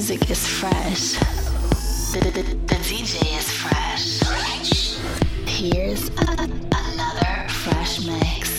music is fresh. The DJ is fresh. Here's another fresh mix.